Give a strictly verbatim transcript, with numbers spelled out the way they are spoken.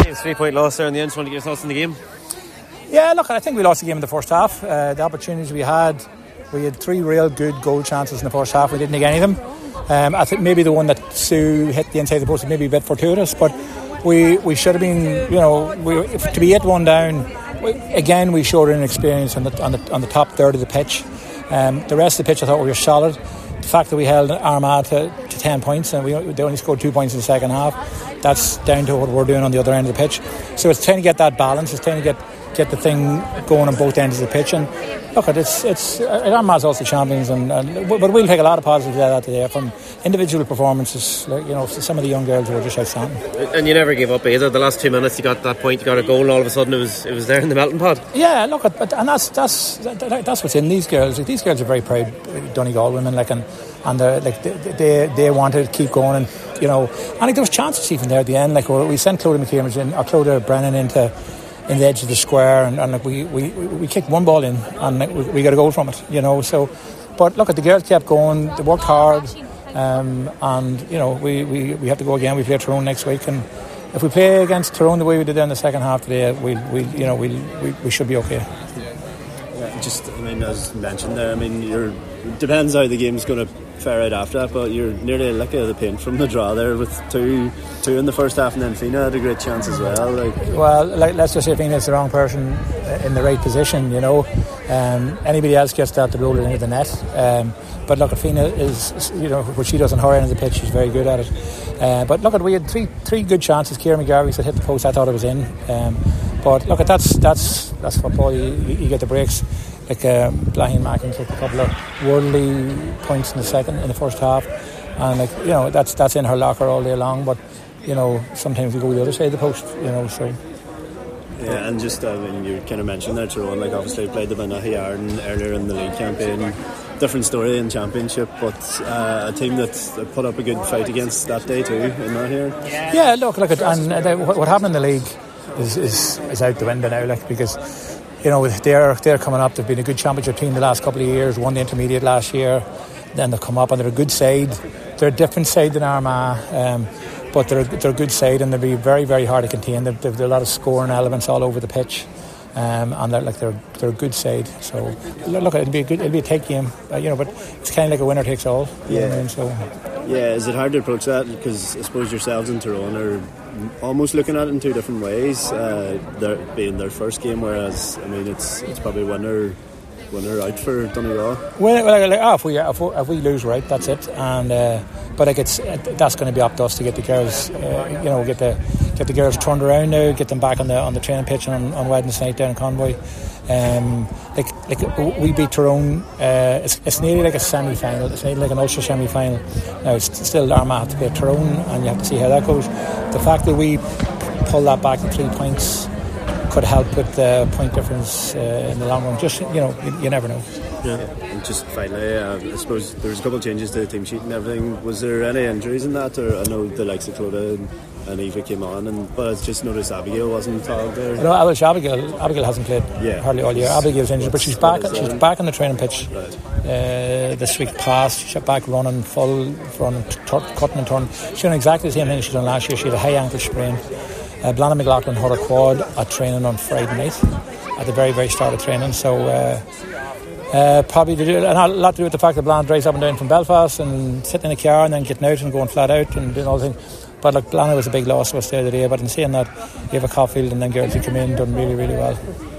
James, three-point loss there in the end. Just want to get your thoughts on the game. Yeah, look, I think we lost the game in the first half. Uh, the opportunities we had, we had three real good goal chances in the first half. We didn't take any of them. Um, I think maybe the one that Sue hit the inside of the post was maybe a bit fortuitous, but we we should have been, you know, we, if, to be eight one down. We, again, we showed inexperience on the on the on the top third of the pitch. Um, the rest of the pitch, I thought we were solid. The fact that we held Armagh to, to ten points and we they only scored two points in the second half, that's down to what we're doing on the other end of the pitch. So it's trying to get that balance. It's trying to get. get the thing going on both ends of the pitch, and look, it's it's Armagh's also champions, and, and but we'll take a lot of positives out of that today from individual performances. Like, you know, some of the young girls were just outstanding. And you never gave up either. The last two minutes, you got that point, you got a goal, and all of a sudden it was it was there in the melting pot. Yeah, look, but and that's that's that's what's in these girls. These girls are very proud Donegal women, like, and and like they, they they wanted to keep going, and you know, and like there was chances even there at the end. Like we sent Clodagh McCambridge in, or Clodagh Brennan into. in the edge of the square, and, and like we, we, we kicked one ball in and we, we got a goal from it, you know. So, but look, at the girls kept going, they worked hard, um, and you know we, we, we have to go again. We play Tyrone next week, and if we play against Tyrone the way we did in the second half today, we we you know we we we should be okay. Yeah, just I mean, as mentioned there, I mean, you're it depends how the game's going to fare out after that, but you're nearly a lick of the paint from the draw there with two two in the first half, and then Fina had a great chance as well. Like, well, like, let's just say Fina's the wrong person in the right position, you know. Um, anybody else gets that to roll it into the net. Um, but look, Fina is, you know, what she does on her end of the pitch, she's very good at it. Uh, but look, we had three three good chances. Kieran McGarvey said hit the post, I thought it was in. Um, but look, that's that's that's football. You, you get the breaks. Like um, Blahin Mackin took a couple of worldly points in the second, in the first half, and like you know that's that's in her locker all day long. But you know sometimes we go the other side of the post, you know. So yeah, and just I mean you kind of mentioned there Tyrone, like obviously played the Banahi Arden earlier in the league campaign. Different story in championship, but uh, a team that put up a good fight against that day too. In that here, yeah, look, look at and uh, what happened in the league is is is out the window now, like because. You know, they're they're coming up. They've been a good championship team the last couple of years. Won the intermediate last year. Then they've come up and they're a good side. They're a different side than Armagh, um, but they're they're a good side and they'll be very very hard to contain. They've, they've a lot of scoring elements all over the pitch, um, and they're like they're they're a good side. So look, it'll be a good, it'll be a tight game, uh, you know. But it's kind of like a winner takes all. You yeah. know what I mean? So yeah, is it hard to approach that? Because I suppose yourselves and Tyrone are almost looking at it in two different ways. Uh, there being their first game, whereas I mean it's it's probably winner winner out for Donegal. Well, well like, oh, if we if we, if we lose, right, that's it. And uh, but like it's that's going to be up to us to get the girls, uh, you know, get the get the girls turned around now, get them back on the on the training pitch on, on Wednesday night down in Convoy. Um, like like we beat Tyrone. Uh, it's, it's nearly like a semi-final. It's nearly like an Ulster semi-final. Now it's still Armagh have to play Tyrone, and you have to see how that goes. The fact that we pull that back to three points could help with the point difference uh, in the long run. Just you know, you, you never know. Yeah. And just finally, uh, I suppose there was a couple of changes to the team sheet and everything. Was there any injuries in that, or I know the likes of Clodagh and, and Eva came on, and but I just noticed Abigail wasn't tagged there. No, I wish Abigail. Abigail hasn't played yeah. hardly all year. Abigail's injured, but she's back. She's that? back on the training pitch. Right. Uh, this week past, she's back running full, running, t- cutting and turning. She's doing exactly the same thing she done last year. She had a high ankle sprain. Uh, Blanna McLaughlin hurt her quad at training on Friday night, at the very, very start of training. So uh, uh, probably to do, and a lot to do with the fact that Blanna drives up and down from Belfast and sitting in a car and then getting out and going flat out and doing all the things. But like Blanna was a big loss to us the other day. But in saying that, Eva Caulfield and then girls who come in done really, really well.